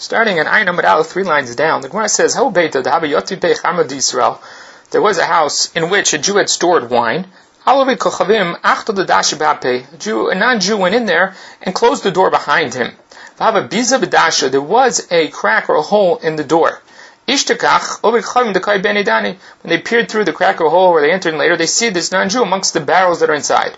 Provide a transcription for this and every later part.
Starting in Ayin Amud Aleph, 3 lines down, the Gemara says, there was a house in which a Jew had stored wine. A non-Jew went in there and closed the door behind him. There was a crack or a hole in the door. When they peered through the crack or hole where they entered later, they see this non-Jew amongst the barrels that are inside.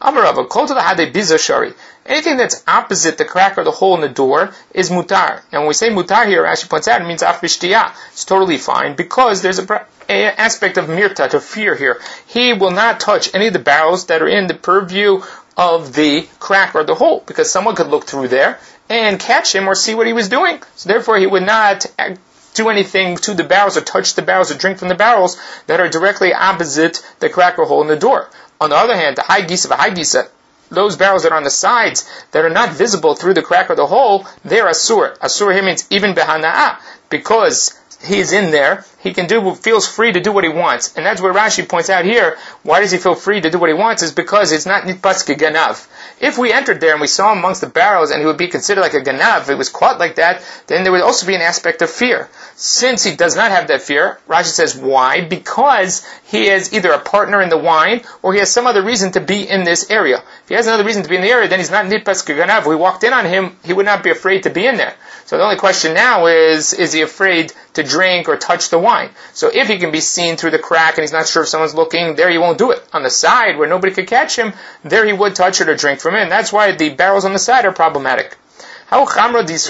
Anything that's opposite the crack or the hole in the door is mutar. And when we say mutar here, Rashi points out, it means af b'shtiyah. It's totally fine because there's an aspect of mirta, to fear here. He will not touch any of the barrels that are in the purview of the crack or the hole, because someone could look through there and catch him or see what he was doing. So therefore he would not do anything to the barrels or touch the barrels or drink from the barrels that are directly opposite the crack or hole in the door. On the other hand, the high gisa, those barrels that are on the sides that are not visible through the crack or the hole, they're asur. Asur here means even behana'ah, because he's in there, feels free to do what he wants. And that's what Rashi points out here. Why does he feel free to do what he wants? Is because it's not nitpas keganav. If we entered there and we saw him amongst the barrels and he would be considered like a ganav, if it was caught like that, then there would also be an aspect of fear. Since he does not have that fear, Rashi says, why? Because he is either a partner in the wine or he has some other reason to be in this area. If he has another reason to be in the area, then he's not nitpas keganav. If we walked in on him, he would not be afraid to be in there. So the only question now is he afraid to drink or touch the wine? So if he can be seen through the crack and he's not sure if someone's looking, there he won't do it. On the side where nobody could catch him, there he would touch it or drink from it. And that's why the barrels on the side are problematic. There was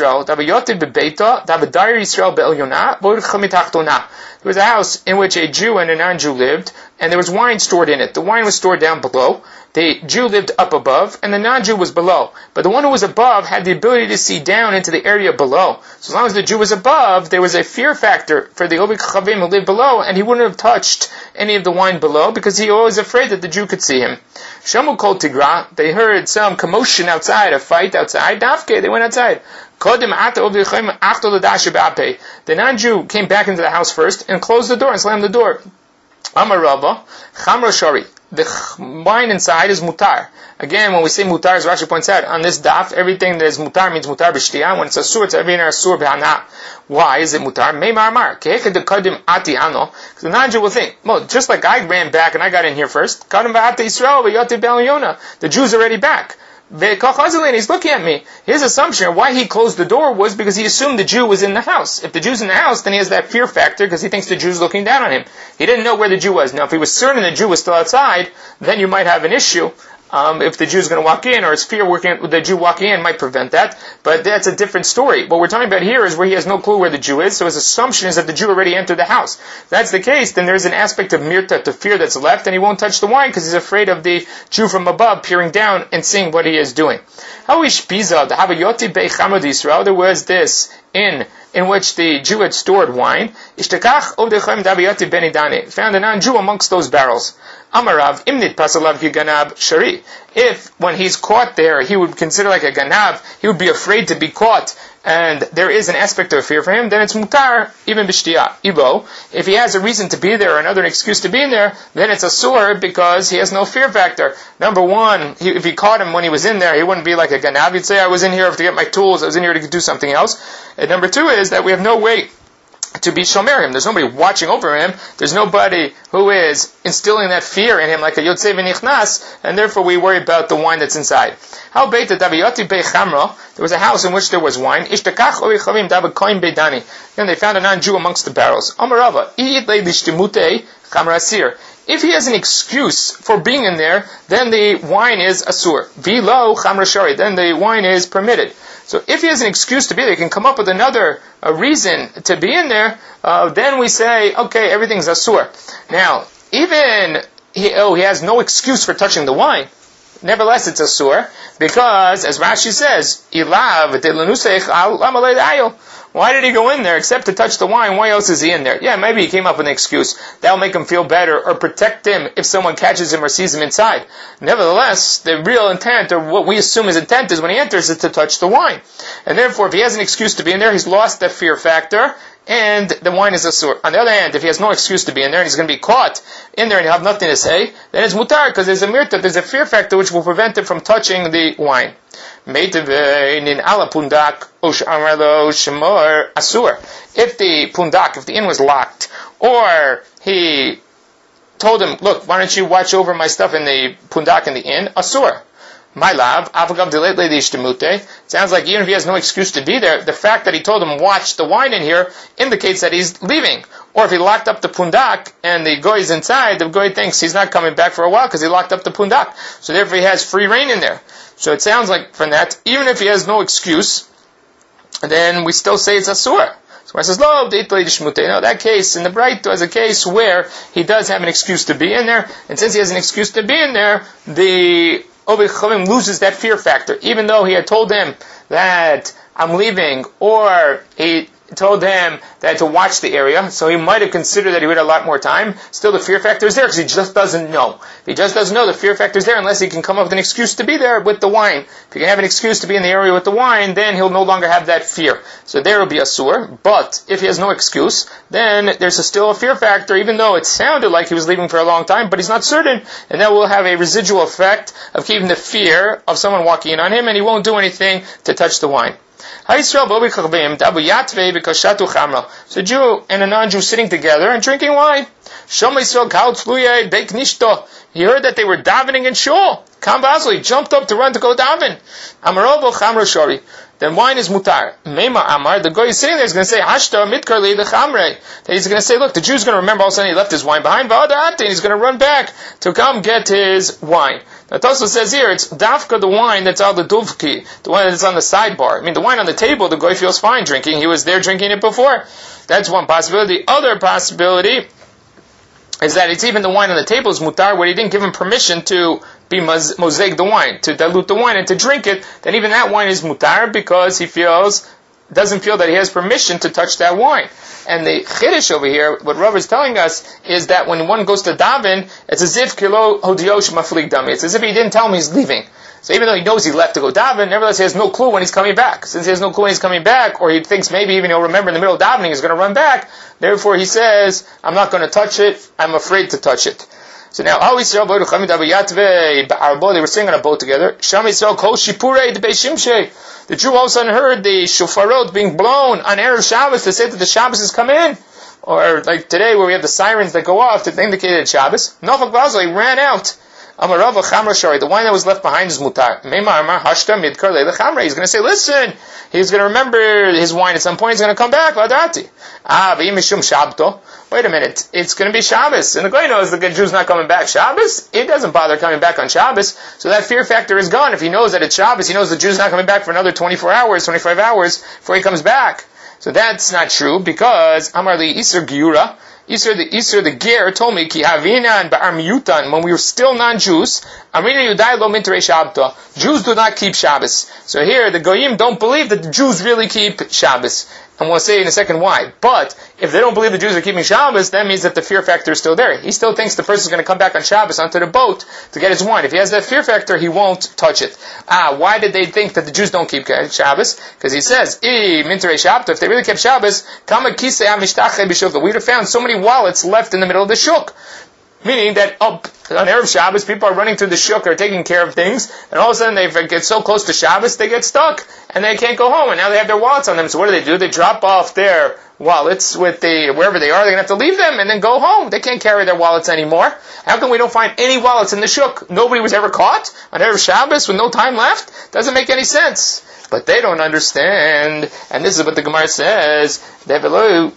a house in which a Jew and a non-Jew lived, and there was wine stored in it. The wine was stored down below. The Jew lived up above, and the non-Jew was below. But the one who was above had the ability to see down into the area below. So as long as the Jew was above, there was a fear factor for the Ovik Chavim who lived below, and he wouldn't have touched any of the wine below, because he was afraid that the Jew could see him. Shamu Kol Tigra, they heard some commotion outside, a fight outside. Dafke, they went outside. The non-Jew came back into the house first and closed the door and slammed the door. Amar Rava, Chamra Shari. The wine inside is mutar. Again, when we say mutar, as Rashi points out, on this daf, everything that is mutar means mutar b'shtiyah. When it's asur, it's everything asur b'hana. Why is it mutar? Meimar Amar. Because the non-Jew will think, well, just like I ran back and I got in here first, the Jew's already back. He's looking at me. His assumption, why he closed the door, was because he assumed the Jew was in the house. If the Jew's in the house, then he has that fear factor because he thinks the Jew's looking down on him. He didn't know where the Jew was. Now, if he was certain the Jew was still outside, then you might have an issue. If the Jew's going to walk in, or his fear the Jew walking in might prevent that. But that's a different story. What we're talking about here is where he has no clue where the Jew is, so his assumption is that the Jew already entered the house. If that's the case, then there's an aspect of mirta, to fear, that's left, and he won't touch the wine because he's afraid of the Jew from above peering down and seeing what he is doing. How is Piza, the Havayoti Bei Chamad Yisrael, there was this in which the Jew had stored wine. Found a non-Jew amongst those barrels. Amarav imnit pasalav ki ganab shari. If when he's caught there, he would consider like a ganav, he would be afraid to be caught, and there is an aspect of fear for him, then it's mutar, even b'shtiyah. Ibo, if he has a reason to be there or another excuse to be in there, then it's asur because he has no fear factor. Number one, if he caught him when he was in there, he wouldn't be like a ganav. He'd say, I was in here to get my tools, I was in here to do something else. And number two is that we have no way to be shomer him. There's nobody watching over him. There's nobody who is instilling that fear in him like a yotzei v'nichnas, and therefore we worry about the wine that's inside. How beita daviyoti bei chamra? There was a house in which there was wine. Ishtakach oichavim dav koin beidani. Then they found a non-Jew amongst the barrels. Amarava iyit leidishtimutei chamra asir. If he has an excuse for being in there, then the wine is asur. Vilo chamra shari. Then the wine is permitted. So if he has an excuse to be there, he can come up with another reason to be in there, then we say, okay, everything's asur. Now, even he has no excuse for touching the wine. Nevertheless, it's asur, because, as Rashi says, ilav de lenusech al lamalei ayil. Why did he go in there except to touch the wine? Why else is he in there? Yeah, maybe he came up with an excuse. That'll make him feel better or protect him if someone catches him or sees him inside. Nevertheless, the real intent, or what we assume his intent is when he enters, is to touch the wine. And therefore, if he has an excuse to be in there, he's lost that fear factor, and the wine is asur. On the other hand, if he has no excuse to be in there and he's going to be caught in there and he'll have nothing to say, then it's mutar, because there's a mirta, there's a fear factor which which will prevent him from touching the wine. If the inn was locked, or he told him, look, why don't you watch over my stuff in the pundak in the inn? Asur. My love, sounds like even if he has no excuse to be there, the fact that he told him watch the wine in here indicates that he's leaving. Or if he locked up the pundak and the goy is inside, the goy thinks he's not coming back for a while because he locked up the pundak. So therefore he has free reign in there. So it sounds like from that, even if he has no excuse, then we still say it's asur. So I says, no, that case in the Braita is a case where he does have an excuse to be in there, and since he has an excuse to be in there, the Oved Chavim loses that fear factor. Even though he had told him that I'm leaving, or he told him that to watch the area, so he might have considered that he would have a lot more time, still the fear factor is there because he just doesn't know. If he just doesn't know, the fear factor is there unless he can come up with an excuse to be there with the wine. If he can have an excuse to be in the area with the wine, then he'll no longer have that fear. So there will be a sur, but if he has no excuse, then there's still a fear factor, even though it sounded like he was leaving for a long time, but he's not certain, and that will have a residual effect of keeping the fear of someone walking in on him, and he won't do anything to touch the wine. So a Jew and a non-Jew sitting together and drinking wine. He heard that they were davening in shul. He jumped up to run to go daven. Then wine is mutar. The guy is sitting there is going to say, that he's going to say, look, the Jew's going to remember all of a sudden he left his wine behind, and he's going to run back to come get his wine. Now Tosfos says here, it's dafka, the wine that's on the duvki, the wine that's on the sidebar. I mean, the wine on the table, the guy feels fine drinking. He was there drinking it before. That's one possibility. The other possibility is that it's even the wine on the table is mutar, where he didn't give him permission to be moseg the wine, to dilute the wine and to drink it, then even that wine is mutar because he doesn't feel that he has permission to touch that wine. And the chiddush over here, what Rav is telling us, is that when one goes to daven, it's as if kilo hodiosh maflig dami. It's as if he didn't tell him he's leaving. So even though he knows he left to go daven, nevertheless he has no clue when he's coming back. Since he has no clue when he's coming back, or he thinks maybe even he'll remember in the middle of davening he's going to run back, therefore he says, I'm not going to touch it, I'm afraid to touch it. So now, they were sitting on a boat together. The Jew all of a sudden heard the shofarot being blown on Erev Shabbos to say that the Shabbos has come in. Or like today where we have the sirens that go off to indicate it's Shabbos. Nofak Bazo, he ran out. The wine that was left behind is mutar. He's going to say, listen, he's going to remember his wine at some point, he's going to come back. Wait a minute, it's going to be Shabbos. And the guy knows the Jew's not coming back Shabbos. It doesn't bother coming back on Shabbos. So that fear factor is gone. If he knows that it's Shabbos, he knows the Jew's not coming back for another 24 hours, 25 hours before he comes back. So that's not true because Amar li Isser Giura, the Ger told me, Ki Havina and Ba'ar Miyutan, when we were still non-Jews, Amrina Yudai lo minterei Shabta. Jews do not keep Shabbos. So here, the Goyim don't believe that the Jews really keep Shabbos. And we'll say in a second why. But, if they don't believe the Jews are keeping Shabbos, that means that the fear factor is still there. He still thinks the person is going to come back on Shabbos onto the boat to get his wine. If he has that fear factor, he won't touch it. Why did they think that the Jews don't keep Shabbos? Because he says, minterei Shabta, if they really kept Shabbos, kama kisei amishtache b'shukah. We would have found so many wallets left in the middle of the shuk. Meaning that on Erev Shabbos, people are running through the shuk, are taking care of things, and all of a sudden they get so close to Shabbos, they get stuck, and they can't go home, and now they have their wallets on them. So what do? They drop off their wallets with wherever they are, they're going to have to leave them and then go home. They can't carry their wallets anymore. How come we don't find any wallets in the shuk? Nobody was ever caught on Erev Shabbos with no time left? Doesn't make any sense. But they don't understand, and this is what the Gemara says, they don't know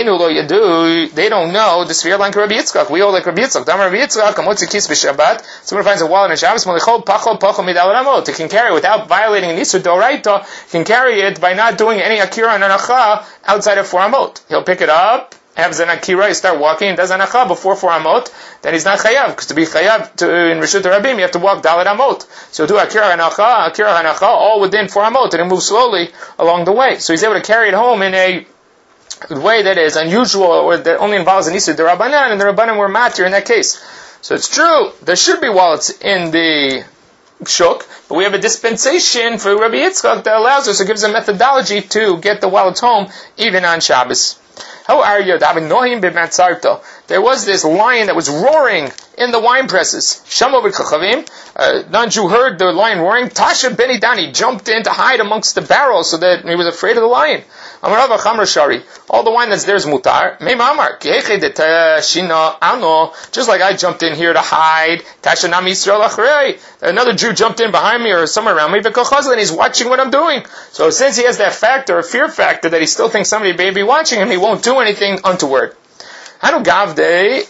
the sphere like Rabbi Yitzchak. We all like Rabbi Yitzchak. Rabbi Yitzchak, someone finds a wallet in Shabbos, it can carry it without violating an Isur Doraita, can carry it by not doing any Akira and Anacha outside of 4 Amot. He'll pick it up, have an Akira, you start walking, and does Anacha before 4 Amot, then he's not Chayav, because to be Chayav in Rishut Rabim, you have to walk Dalet Amot. So do Akira Anacha, all within 4 Amot, and it moves slowly along the way. So he's able to carry it home in a way that is unusual, or that only involves an Isur D'Rabbanan, and the Rabbanan were matir in that case. So it's true, there should be wallets in the shuk, but we have a dispensation for Rabbi Yitzchak that allows us, or gives a methodology to get the wallets home, even on Shabbos. How are you? The there was this lion that was roaring in the wine presses. Shama v'kachavim, non-Jew heard the lion roaring. Tasha Beni Dani jumped in to hide amongst the barrels so that he was afraid of the lion. Amarav Achamra Shari, all the wine that's there is mutar. Meima Amar, just like I jumped in here to hide. Tasha Nam Yisrael Achrei, another Jew jumped in behind me or somewhere around me, and he's watching what I'm doing. So since he has that factor, a fear factor, that he still thinks somebody may be watching him, he won't do anything untoward. Hanu Gavde,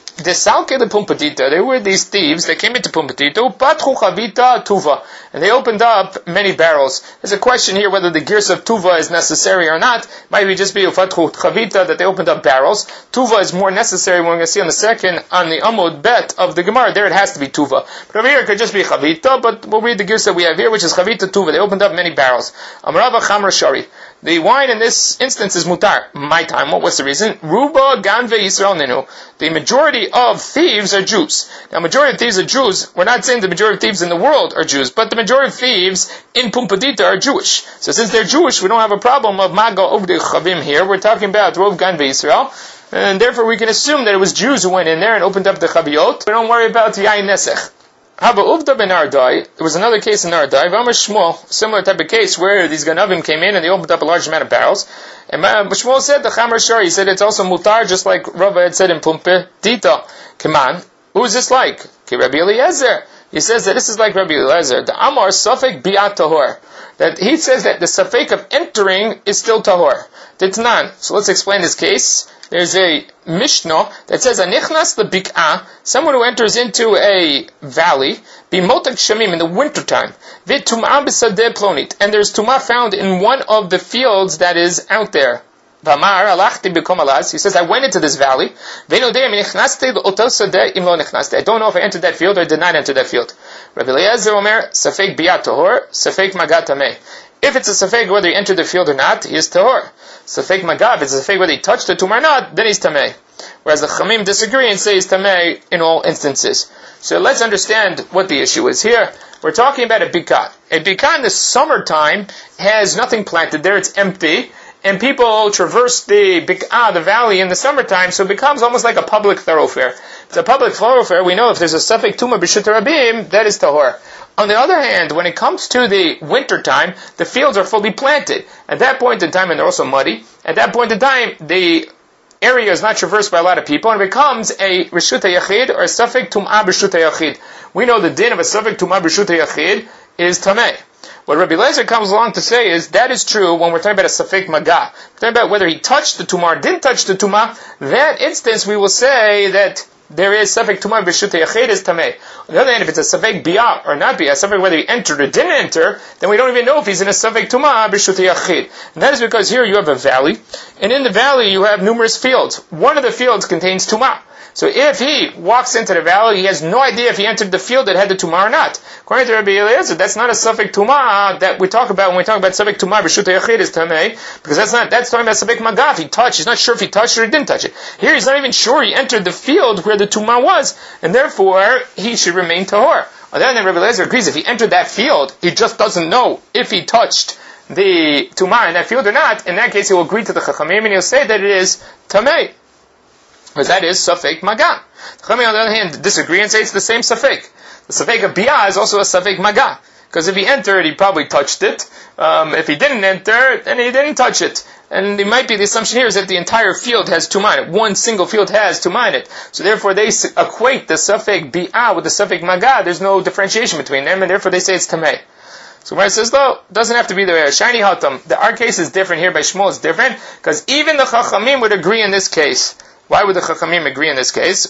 there were these thieves that came into Pumpatito, Patchu Chavita Tuva, and they opened up many barrels. There's a question here whether the gears of Tuva is necessary or not. Might just be Patchu Chavita that they opened up barrels. Tuva is more necessary when we're going to see on the Amud Bet of the Gemara. There it has to be Tuva. But over here it could just be Chavita, but we'll read the gears that we have here, which is Chavita Tuva. They opened up many barrels. Amrava Chamra Shari. The wine in this instance is mutar. My time, what's the reason? Ruba Ganve Yisrael Ninu. The majority of thieves are Jews. Now, majority of thieves are Jews. We're not saying the majority of thieves in the world are Jews, but the majority of thieves in Pumbedita are Jewish. So since they're Jewish, we don't have a problem of Maga Ovdei Chavim here. We're talking about Rov Ganve Yisrael. And therefore we can assume that it was Jews who went in there and opened up the Chaviot. We don't worry about Yain Nesech. Haba Uvda ben Ardai, there was another case in Ardai, Vamar Shmuel, similar type of case where these Ganavim came in and they opened up a large amount of barrels. And Shmuel said, the Chamar Shari, he said it's also mutar, just like Rava had said in Pumpe, Tita. Kaman, who is this like? Ki Rabbi Eliezer. He says that this is like Rabbi Eliezer. The Amar Safek Biat Tahor. That he says that the Safek of entering is still Tahor. Titnan. So let's explain this case. There's a Mishnah that says, Anichnas lebik'ah, someone who enters into a valley, bimotak shamim, in the wintertime, v'tum'ah b'sadeh plonit, and there's tum'ah found in one of the fields that is out there. V'amar, alachti b'kom alaz, he says, I went into this valley, v'nodei minichnaste l'otel sadeh im lo nichnaste. I don't know if I entered that field or did not enter that field. Rabbi Eliezer Omer, safek biat tahor, safek magat tameh. If it's a safek whether he entered the field or not, he is tahor. Safek magav, if it's a safek whether he touched the tumah or not, then he's tameh. Whereas the chamim disagree and say he's tameh in all instances. So let's understand what the issue is here. We're talking about a bikah. A bikah in the summertime has nothing planted there, it's empty, and people traverse the bikah, the valley, in the summertime, so it becomes almost like a public thoroughfare. If it's a public thoroughfare, we know if there's a safek tumah b'shut rabim, that is tahor. On the other hand, when it comes to the winter time, the fields are fully planted. At that point in time, and they're also muddy, at that point in time, the area is not traversed by a lot of people, and it becomes a Reshut HaYachid, or a Safek Tum'ah B'Reshut HaYachid. We know the din of a Safek Tum'ah B'Reshut HaYachid is Tameh. What Rabbi Eliezer comes along to say is, that is true when we're talking about a Safek Magah. We're talking about whether he touched the Tumah or didn't touch the Tumah. That instance, we will say that there is Safek Tumah B'Reshut HaYachid is Tameh. On the other hand, if it's a Safek Biyah or not Biyah, Safek whether he entered or didn't enter, then we don't even know if he's in a Safek Tumah B'Reshut HaYachid. And that is because here you have a valley, and in the valley you have numerous fields. One of the fields contains Tumah. So if he walks into the valley, he has no idea if he entered the field that had the Tumah or not. According to Rabbi Eliezer, that's not a Safek Tumah that we talk about when we talk about Safek Tumah B'Reshut HaYachid is Tameh, because that's talking about Safek Magaf. He touched, he's not sure if he touched it or he didn't touch it. Here he's not even sure he entered the field where the Tumah was, and therefore he should remain Tahor. On the other hand, Rabbi Eliezer agrees if he entered that field, he just doesn't know if he touched the Tumah in that field or not. In that case, he will agree to the Chachamim and he'll say that it is Tameh. Because that is Safek Magah. The Chachamim, on the other hand, disagree and say it's the same Safek. The Safek of Biyah is also a Safek Magah. Because if he entered, he probably touched it. If he didn't enter, then he didn't touch it. And it might be the assumption here is that the entire field has Tumah in it. One single field has Tumah in it. So therefore they equate the Safek Biyah with the Safek Magah. There's no differentiation between them, and therefore they say it's Tameh. So Gemara says, no, it doesn't have to be the shiny hatam. Our case is different here by Shmuel. It's different because even the Chachamim would agree in this case. Why would the Chachamim agree in this case?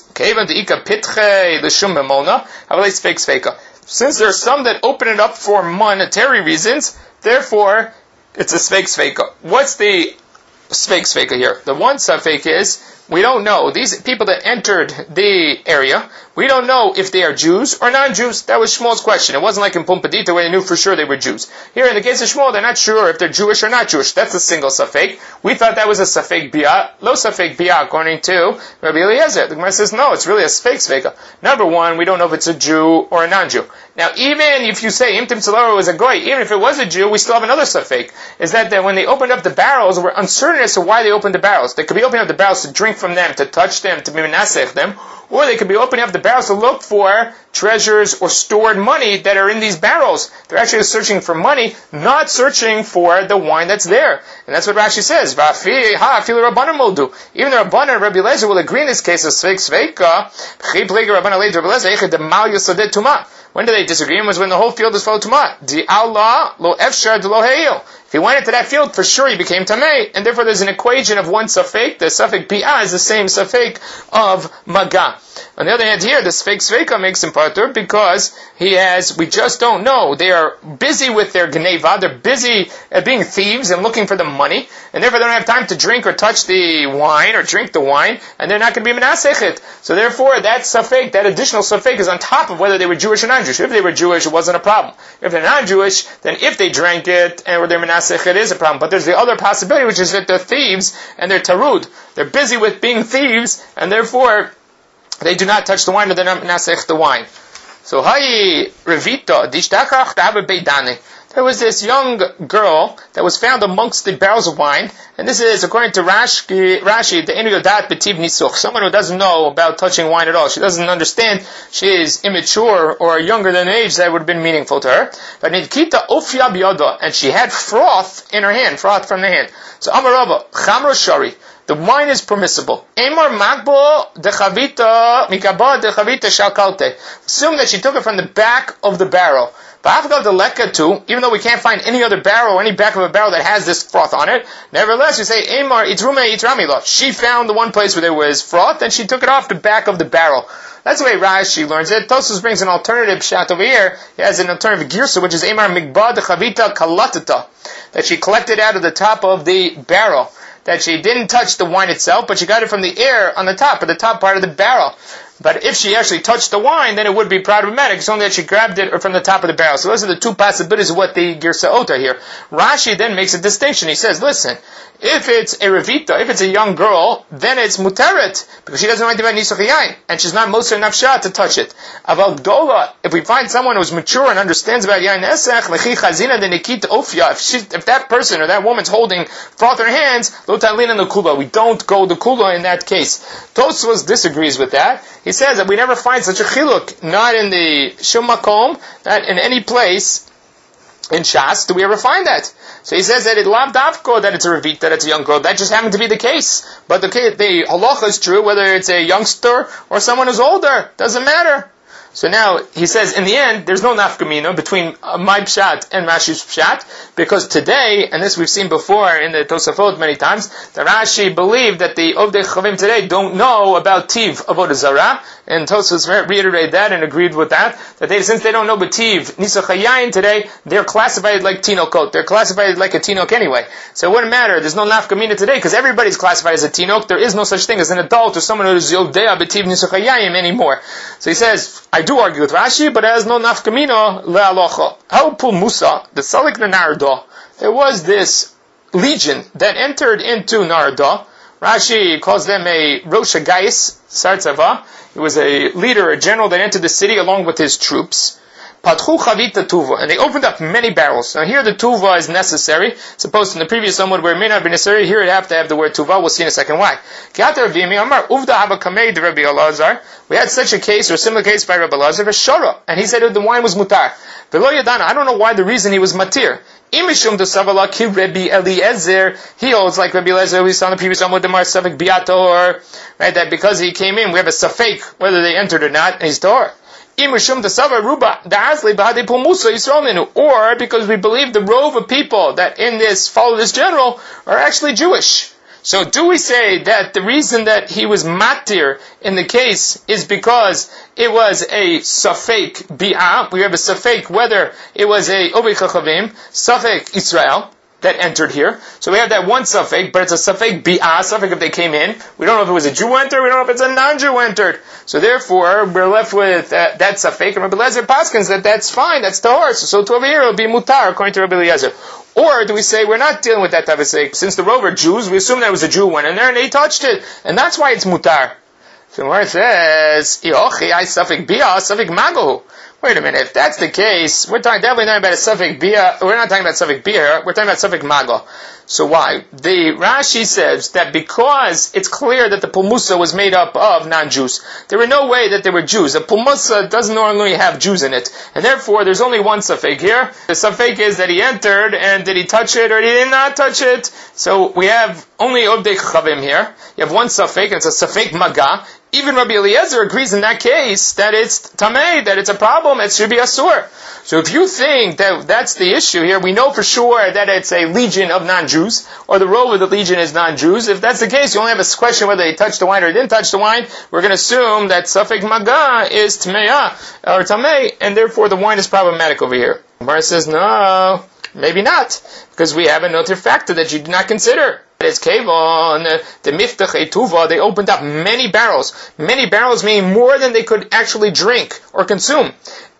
Since there are some that open it up for monetary reasons, therefore it's a Sveik Sveika. What's the Sveik Sveika here? The one Safek is, we don't know. These people that entered the area, we don't know if they are Jews or non-Jews. That was Shmuel's question. It wasn't like in Pumbedita where they knew for sure they were Jews. Here in the case of Shmuel, they're not sure if they're Jewish or not Jewish. That's a single Safek. We thought that was a Safek Biyah, low Safek Biyah, according to Rabbi Eliezer. The Gemara says, no, it's really a Sfeik Sveika. Number one, we don't know if it's a Jew or a non-Jew. Now, even if you say Imtim Tzalaro was a Goy, even if it was a Jew, we still have another Safek. Is that when they opened up the barrels, we're uncertain as to why they opened the barrels. They could be opening up the barrels to drink from them, to touch them, to be menasech them, or they could be opening up the barrels to look for treasures or stored money that are in these barrels. They're actually searching for money, not searching for the wine that's there. And that's what Rashi says. Even the Rabbanan and Rabbi Eliezer will agree in this case of Sveik Sveika. When do they disagree? It was when the whole field is full of Tumah. If he went into that field, for sure he became Tamei, and therefore there's an equation of one Safek. The Safek Bi'ah is the same Safek of Maga. On the other hand here, the Sfeik Sveika makes him Patur because we just don't know. They are busy with their Gneva, they're busy at being thieves and looking for the money, and therefore they don't have time to drink or touch the wine or drink the wine, and they're not going to be Menasechet. So therefore that Safek, that additional Safek is on top of whether they were Jewish or non-Jewish. If they were Jewish, it wasn't a problem. If they're non-Jewish, then if they drank it and were their Menasechet, it is a problem. But there's the other possibility, which is that they're thieves and they're Tarud. They're busy with being thieves, and therefore they do not touch the wine or they're not menasech the wine. So, Revita, Dishtachach Dava Beidane. There was this young girl that was found amongst the barrels of wine, and this is, according to Rashi, the Enu Yodat B'tiv Nisuch, someone who doesn't know about touching wine at all. She doesn't understand, she is immature or younger than age, that would have been meaningful to her. But Nidkita Ofya B'yoda, and she had froth in her hand, froth from the hand. So Amarabba, Chamro Shari, the wine is permissible. Emor Magbo Dechavita Mikabah Dechavita Shalkalte. Assume that she took it from the back of the barrel. Even though we can't find any other barrel or any back of a barrel that has this froth on it, nevertheless you say, Emar Itrume Itramila. She found the one place where there was froth and she took it off the back of the barrel. That's the way Rashi learns it. Tosfos brings an alternative shot over here. He has an alternative girsa, which is Emar Migbad Chavita Kalatata, that she collected out of the top of the barrel. That she didn't touch the wine itself, but she got it from the air on the top, or the top part of the barrel. But if she actually touched the wine, then it would be problematic. It's only that she grabbed it or from the top of the barrel. So those are the two possibilities of what the Girsaot are here. Rashi then makes a distinction. He says, listen, if it's a Revita, if it's a young girl, then it's Muteret, because she doesn't know anything about Nisuch Yain, and she's not Moser Nafsha to touch it. Aval Gdola, if we find someone who's mature and understands about Yain Esech, Lechi Chazina de Nikit Ofya, if that person or that woman's holding froth in her hands, Lo Talin and the Kula, we don't go the Kula in that case. Tosfos disagrees with that. He says that we never find such a chiluk, not in the Shum Makom, not in any place in Shas, do we ever find that? So he says that it lav davko, that it's a revita, that it's a young girl. That just happened to be the case. But the halacha is true, whether it's a youngster or someone who's older. Doesn't matter. So now, he says, in the end, there's no nafkamina between my pshat and Rashi's pshat, because today, and this we've seen before in the Tosafot many times, the Rashi believed that the Ovdei Chavim today don't know about Tiv Avodah Zarah, and Tosafos reiterated that and agreed with that since they don't know about Tiv Nisuch Hayayin today, they're classified like Tinokot. They're classified like a Tinok anyway. So it wouldn't matter. There's no nafkamina today, because everybody's classified as a Tinok. There is no such thing as an adult or someone who is Yodea B'Tiv Nisuch Hayayim anymore. So he says, I do argue with Rashi, but it has no nafkamina le'alocha. How Pul Musa, the Salik Narada, there was this legion that entered into Narada. Rashi calls them a Rosh Hagayis, Sartzava. He was a leader, a general that entered the city along with his troops. Patchu chavita tuva, and they opened up many barrels. Now here the tuva is necessary. Supposed in the previous Talmud where it may not be necessary, here it have to have the word tuva. We'll see in a second why. We had such a case, or a similar case by Rabbi Elazar, Shara, and he said that the wine was mutar. I don't know why the reason he was matir. Imishum de Savala ki Rabbi Eliezer, he holds like Rabbi Eliezer, we saw in the previous Talmud, Demar Safek Biator, right, that because he came in, we have a Safek, whether they entered or not, and he's Torah. Or because we believe the rove of people that follow this general are actually Jewish. So do we say that the reason that he was matir in the case is because it was a safek bi'ah, we have a safek whether it was a Ovei Chachavim, safek Israel, that entered here. So we have that one safek, but it's a safek bi'ah, safek if they came in. We don't know if it was a Jew who entered, we don't know if it's a non-Jew who entered. So therefore, we're left with that safek, and Rabbi Eliezer paskins that's fine, that's tahor. So to over here, it'll be mutar, according to Rabbi Eliezer. Or do we say, we're not dealing with that type of sake. Since the rover Jews, we assume that it was a Jew who went in there, and they touched it. And that's why it's mutar. So where it says, Wait a minute, if that's the case, we're definitely not about a suffix bia, we're not talking about suffix bia here, we're talking about suffix mago. So why? The Rashi says that because it's clear that the pulmusa was made up of non-Jews, there were no way that they were Jews. A pulmusa doesn't normally have Jews in it, and therefore there's only one suffix here. The suffix is that he entered, and did he touch it or did he not touch it? So we have only obdei chavim here. You have one suffix, and it's a suffix maga. Even Rabbi Eliezer agrees in that case that it's tamei, that it's a problem, it should be asur. So if you think that that's the issue here, we know for sure that it's a legion of non-Jews, or the role of the legion is non-Jews. If that's the case, you only have a question whether they touched the wine or didn't touch the wine. We're going to assume that suffix maga is tameya, or tamei, and therefore the wine is problematic over here. Gemara says, no, maybe not, because we have another factor that you did not consider. It's Kevon, the Miftach Etuva, they opened up many barrels. Many barrels meaning more than they could actually drink or consume.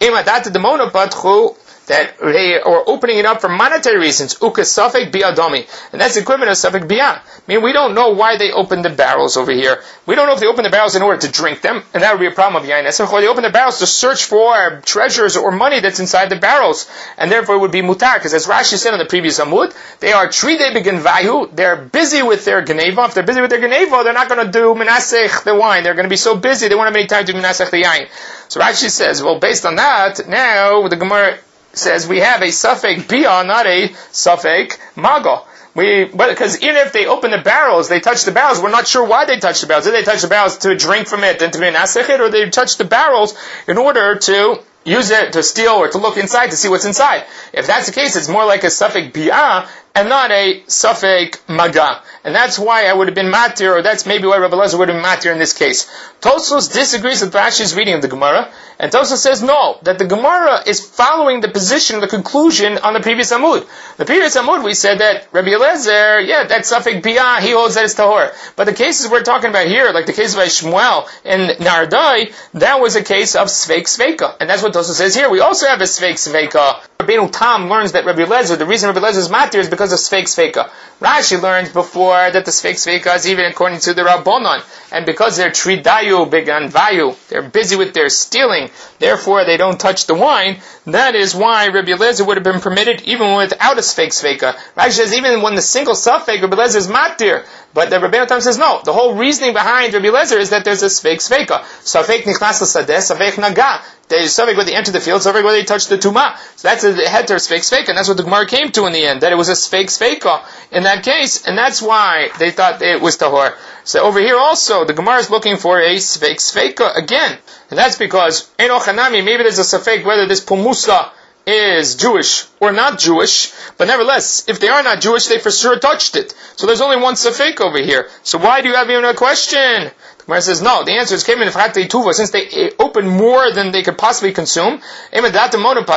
That they are opening it up for monetary reasons. Uka Safek Biadomi. And that's the equivalent of Safek Bia. I mean, we don't know why they opened the barrels over here. We don't know if they opened the barrels in order to drink them, and that would be a problem of Yain Esach, or they opened the barrels to search for treasures or money that's inside the barrels, and therefore it would be mutar, because as Rashi said on the previous Amud, they are tride begin vayu, they're busy with their geneva. If they're busy with their geneva, they're not going to do menasech the wine. They're going to be so busy, they won't have any time to do menasech the yain. So Rashi says, well, based on that, now the Gemara says we have a suffix bia, not a suffix mago. Because even if they open the barrels, they touch the barrels, we're not sure why they touch the barrels. Did they touch the barrels to drink from it and to be an asechid, or they touch the barrels in order to use it to steal or to look inside to see what's inside? If that's the case, it's more like a suffix bia and not a suffix maga. And that's why I would have been matir, or that's maybe why Rabbi Eliezer would have been matir in this case. Tosfos disagrees with Rashi's reading of the Gemara, and Tosfos says no, that the Gemara is following the position of the conclusion on the previous Amud. The previous Amud we said that Rabbi Eliezer, that suffix bia, he holds that it's tahor. But the cases we're talking about here, like the case of Shmuel in Nardai, that was a case of sveik sveika. And that's what Tosfos says here. We also have a sveik sveika. Rabbeinu Tam learns that Rabbi Eliezer, the reason Rabbi Eliezer is matir is because of sveik sveika. Rashi learned before that the sveik sveika is even according to the Rabbonon, and because they're tridayu began vayu, they're busy with their stealing, therefore they don't touch the wine. That is why Rabbi Eliezer would have been permitted even without a sveik sveika. Rashi says even when the single suffix Rabbi Eliezer is matir, but the Rabbeinu Tam says no. The whole reasoning behind Rabbi Eliezer is that there's a sveik sveika. Safek nichnas l'sadeh, safek naga. There's suffix whether they enter the field, suffix whether they touch the tumah. So that's a heter sveik sveika, and that's what the Gemara came to in the end, that it was a sveik sveika in that case, and that's why they thought it was tahor. So over here also, the Gemara is looking for a sveik sveika again, and that's because Eno Chanami, maybe there's a suffix whether this pulmusa is Jewish or not Jewish, but nevertheless, if they are not Jewish, they for sure touched it. So there's only one suffix over here. So why do you have even a question? The Gemara says no. The answer is came in tuva, since they open more than they could possibly consume. That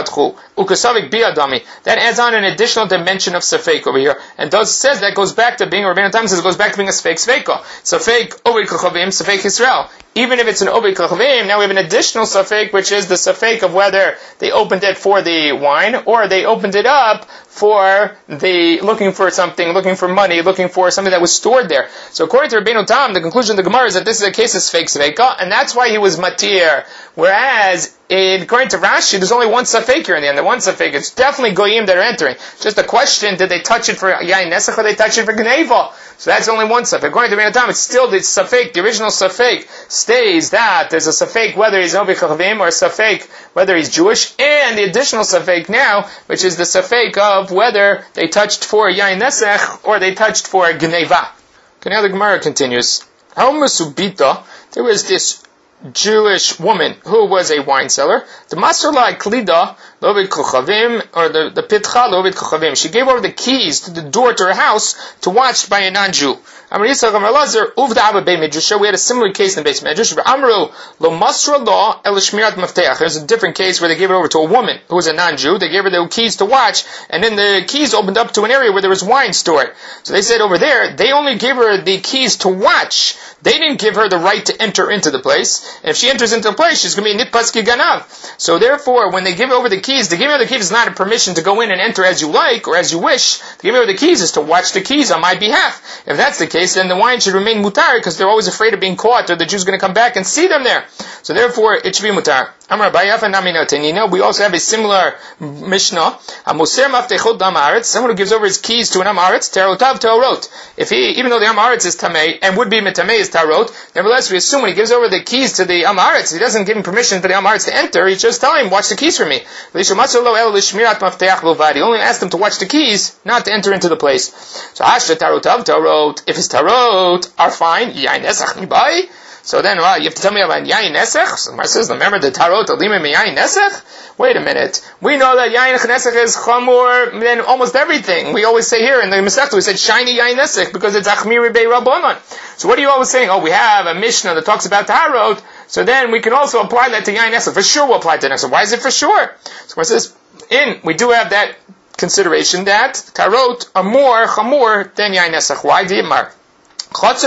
adds on an additional dimension of suffix over here, and says that goes back to being, Rabbeinu Tam says it goes back to being a suffix sveika, suffix ovid kochavim, suffix Yisrael. Even if it's an ovid kochavim, now we have an additional suffix, which is the suffix of whether they opened it for the wine or they opened it up for the looking for something, looking for money, looking for something that was stored there. So according to Rabbeinu Tam, the conclusion of the Gemara is that this is a case of sveik sveika, and that's why he was matir. Whereas according to Rashi, there's only one suffix here in the end. The one suffix, it's definitely goyim that are entering. Just a question: did they touch it for yain nesach or they touch it for gneva? So that's only one suffix. According to Rabbeinu Tam, it's still the suffix. The original suffix stays that there's a suffix whether he's obi chavim or a suffix whether he's Jewish, and the additional suffix now, which is the suffix of whether they touched for yain nesach or they touched for gneva. Okay, now the Gemara continues. How Masubita, there was this Jewish woman who was a wine seller. The Masrala Klida Lovid Kochavim, or the Pitcha Lovid Kochavim. She gave over the keys to the door to her house to watch by a non-Jew. We had a similar case in the Beis Medrash. There's a different case where they gave it over to a woman who was a non-Jew. They gave her the keys to watch, and then the keys opened up to an area where there was wine stored. So they said over there, they only gave her the keys to watch. They didn't give her the right to enter into the place. And if she enters into the place, she's going to be nitpas ki ganav. So therefore, when they give over the keys, the giving of the keys is not a permission to go in and enter as you like or as you wish. The giving over the keys is to watch the keys on my behalf. If that's the case, case, then the wine should remain mutar because they're always afraid of being caught or the Jew's going to come back and see them there. So therefore, it should be mutar. We also have a similar Mishnah. Someone who gives over his keys to an Am Haaretz, terotav teorot. Even though the Am Haaretz is tamei and would be metamei is tarot, nevertheless we assume when he gives over the keys to the Am Haaretz, he doesn't give him permission for the Am Haaretz to enter. He's just telling him, watch the keys for me. He only asked him to watch the keys, not to enter into the place. So tarotav teorot. If his tarot are fine, so then, you have to tell me about Yain Nesech? So Mar says, remember the Tarot Alima Yain Nesech? Wait a minute. We know that Yain Nesech is chamor than almost everything. We always say here in the Masechta, we said shiny Yain Nesech because it's Achmiri Bey Rabbanon. So what are you always saying? Oh, we have a Mishnah that talks about Tarot, so then we can also apply that to Yain Nesech. For sure we'll apply it to Nesech. Why is it for sure? So Mar says, we do have that consideration that Tarot are more chamor than Yain Nesech. Why do you mark? You have a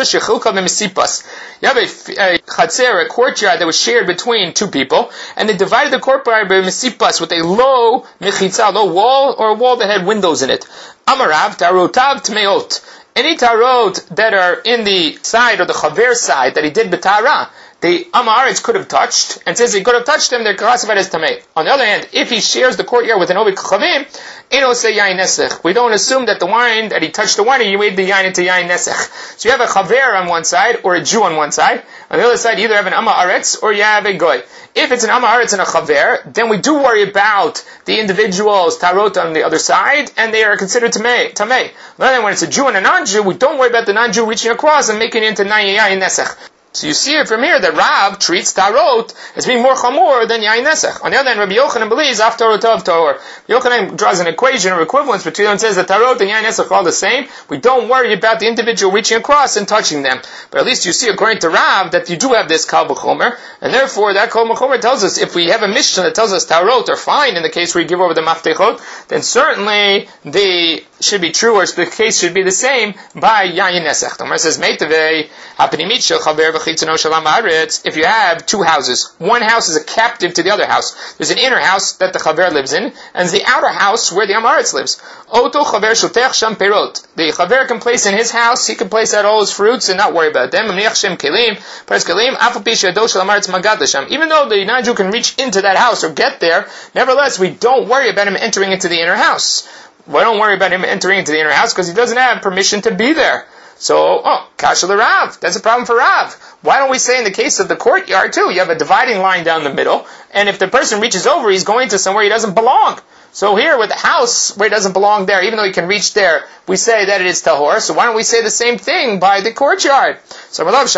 chatzer, a courtyard that was shared between two people, and they divided the courtyard by mesipas with a low mechitza, low wall, or a wall that had windows in it. Amarav tarotav tmeot. Any tarot that are in the side or the chaver side that he did betara, the Am Haaretz could have touched, and since he could have touched them, they're classified as tamei. On the other hand, if he shares the courtyard with an Ovid Chavim, eno say yain nesech. We don't assume that the wine, that he touched the wine, and you made the yain into yain nesech. So you have a chaver on one side, or a Jew on one side. On the other side, you either have an Am Haaretz, or you have a goy. If it's an Am Haaretz and a chaver, then we do worry about the individual's tarot on the other side, and they are considered tamei. Then when it's a Jew and a non-Jew, we don't worry about the non-Jew reaching across and making it into yain nesech. So you see it from here that Rav treats Tarot as being more chamor than Yain Nesech. On the other hand, Rabbi Yochanan believes after Tarot Torah. Yochanan draws an equation or equivalence between them and says that Tarot and Yain Nesech are all the same. We don't worry about the individual reaching across and touching them. But at least you see, according to Rav, that you do have this Kal B'chomer, and therefore that Kal B'chomer tells us, if we have a Mishnah that tells us Tarot are fine in the case where you give over the Maftechot, then certainly they should be true, or the case should be the same by Yain Nesech. The Gemara says, Meitavei, Hapinimit Shel Chaver V'chitzano Shel Am Haaretz. If you have two houses, one house is a captive to the other house. There's an inner house that the Chaver lives in, and the outer house where the Am Haaretz lives. Oto Chaver Shotech Sham Perot. The Chaver can place in his house, he can place out all his fruits and not worry about them. Mniach Shem Kelim, Paras Kelim, Afa Pi Shedo Shel Am Haaretz Magad L'Sham. Even though the non-Jew can reach into that house or get there, nevertheless, we don't worry about him entering into the inner house. We don't worry about him entering into the inner house because he doesn't have permission to be there. So, Kasha the Rav. That's a problem for Rav. Why don't we say in the case of the courtyard too, you have a dividing line down the middle, and if the person reaches over, he's going to somewhere he doesn't belong. So here with the house, where he doesn't belong there, even though he can reach there, we say that it is tahor. So why don't we say the same thing by the courtyard? So no, in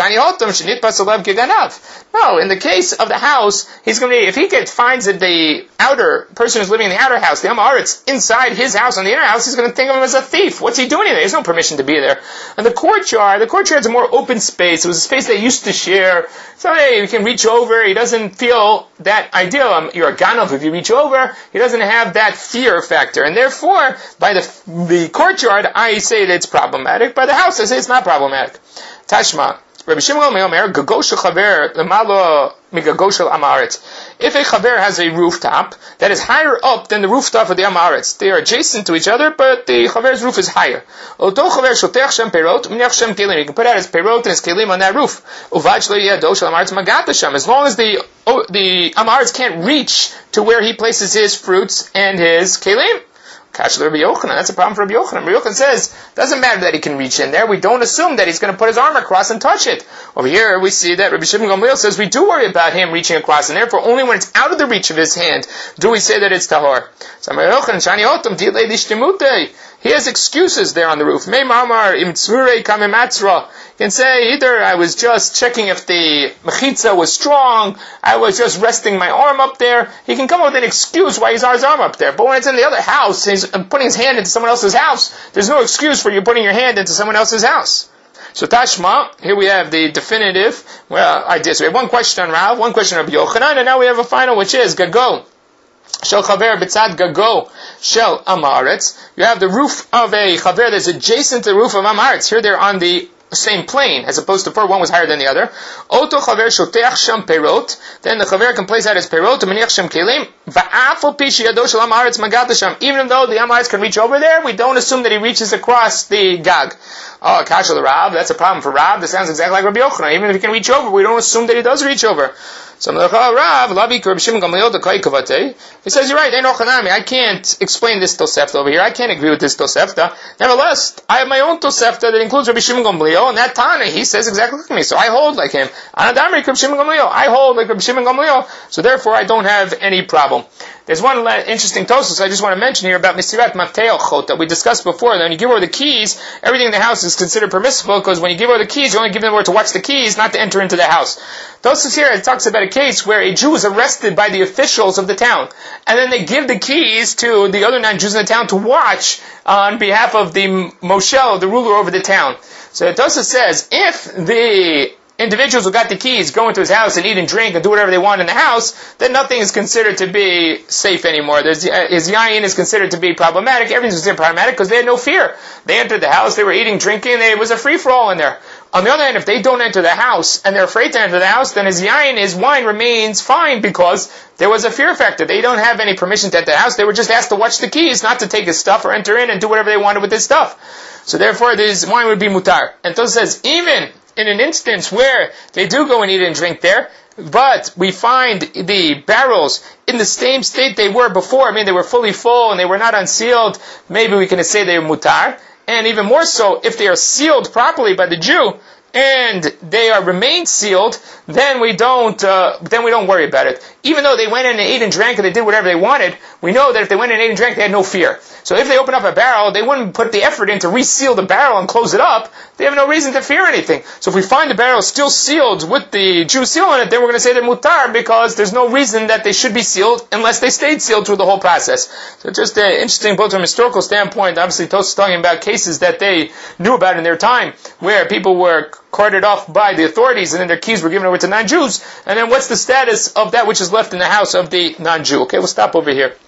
the case of the house, he's going to be, if he finds that the outer person who's living in the outer house, the Am Haaretz, inside his house on the inner house, he's going to think of him as a thief. What's he doing there? There's no permission to be there. And the courtyard's a more open space. It was a space they used to share. So hey, he can reach over. He doesn't feel that ideal. You're a ganov. If you reach over, he doesn't have that fear factor. And therefore, by the courtyard, I say that it's problematic. By the house, I say it's not problematic. Tashma. Rabbi Shimon Omer, Gagosh Chaver, Lemalo Migagosh Am Haaretz. If a Chaver has a rooftop that is higher up than the rooftop of the Am Haaretz, they are adjacent to each other, but the Chaver's roof is higher. Oto Chaver Shotech Shem Perot, Minach Shem Kelim. He can put out his Perot and his Kelim on that roof. Uvaj Lo Yado Shel Am Haaretz Magat Shem. As long as the Am Haaretz can't reach to where he places his fruits and his Kelim. Kash Rabbi Yochanan. That's a problem for Rabbi Yochanan. Rabbi Yochanan says, doesn't matter that he can reach in there. We don't assume that he's going to put his arm across and touch it. Over here, we see that Rabbi Shimon Gamliel says we do worry about him reaching across, and therefore only when it's out of the reach of his hand do we say that it's tahor. So Rabbi Yochanan, Shani Otam, Dilei Dishtemute. He has excuses there on the roof. Mei Mamar Im Tzurei Kamematzra. You can say either I was just checking if the mechitza was strong, I was just resting my arm up there. He can come up with an excuse why he's his arm up there. But when it's in the other house, he's putting his hand into someone else's house. There's no excuse for you putting your hand into someone else's house. So Tashma, here we have the definitive idea. So we have one question on Rav, one question on Rabbi Yochanan, and now we have a final, which is Gago. Shel Chaver B'tzad Gago Shel Am Haaretz. You have the roof of a Chaver that's adjacent to the roof of Am Haaretz. Here they're on the same plane, as opposed to one was higher than the other. Oto Chaver Shoteach Sham Perot. Then the Chaver can place out his Perot, Maniach Shem Kelim, Even though the Am can reach over there, we don't assume that he reaches across the Gag. Oh, Kasha the Rav, that's a problem for Rav. That sounds exactly like Rabbi Yochanan. Even if he can reach over, we don't assume that he does reach over. So Rav, he says, you're right, I can't explain this Tosefta over here. I can't agree with this Tosefta. Nevertheless, I have my own Tosefta that includes Rabbi Shimon Gamliel, and that Tana, he says exactly like me. So I hold like him. I hold like Rabbi Shimon Gamliel, so therefore I don't have any problem. There's one interesting Tosfos I just want to mention here about Misirat Mafteachot that we discussed before. That when you give over the keys, everything in the house is considered permissible, because when you give over the keys, you only give them over to watch the keys, not to enter into the house. Tosfos here, it talks about a case where a Jew is arrested by the officials of the town, and then they give the keys to the other non-Jews in the town to watch on behalf of the Moshel, the ruler over the town. So Tosfos says, if the individuals who got the keys go into his house and eat and drink and do whatever they want in the house, then nothing is considered to be safe anymore. His yayin is considered to be problematic. Everything's considered problematic because they had no fear. They entered the house, they were eating, drinking, and it was a free-for-all in there. On the other hand, if they don't enter the house and they're afraid to enter the house, then his yayin, his wine remains fine because there was a fear factor. They don't have any permission to enter the house. They were just asked to watch the keys, not to take his stuff or enter in and do whatever they wanted with his stuff. So therefore, his wine would be mutar. And Tosfos says, even in an instance where they do go and eat and drink there, but we find the barrels in the same state they were before, I mean they were fully full and they were not unsealed, maybe we can say they were mutar. And even more so, if they are sealed properly by the Jew, and they remain sealed, then we don't worry about it. Even though they went in and ate and drank and they did whatever they wanted, we know that if they went in and ate and drank, they had no fear. So if they open up a barrel, they wouldn't put the effort in to reseal the barrel and close it up. They have no reason to fear anything. So if we find the barrel still sealed with the Jew seal on it, then we're going to say they're mutar, because there's no reason that they should be sealed unless they stayed sealed through the whole process. So just interesting, both from a historical standpoint. Obviously, Tosfos is talking about cases that they knew about in their time, where people were carted off by the authorities and then their keys were given over to non-Jews. And then what's the status of that which is left in the house of the non-Jew? Okay, we'll stop over here.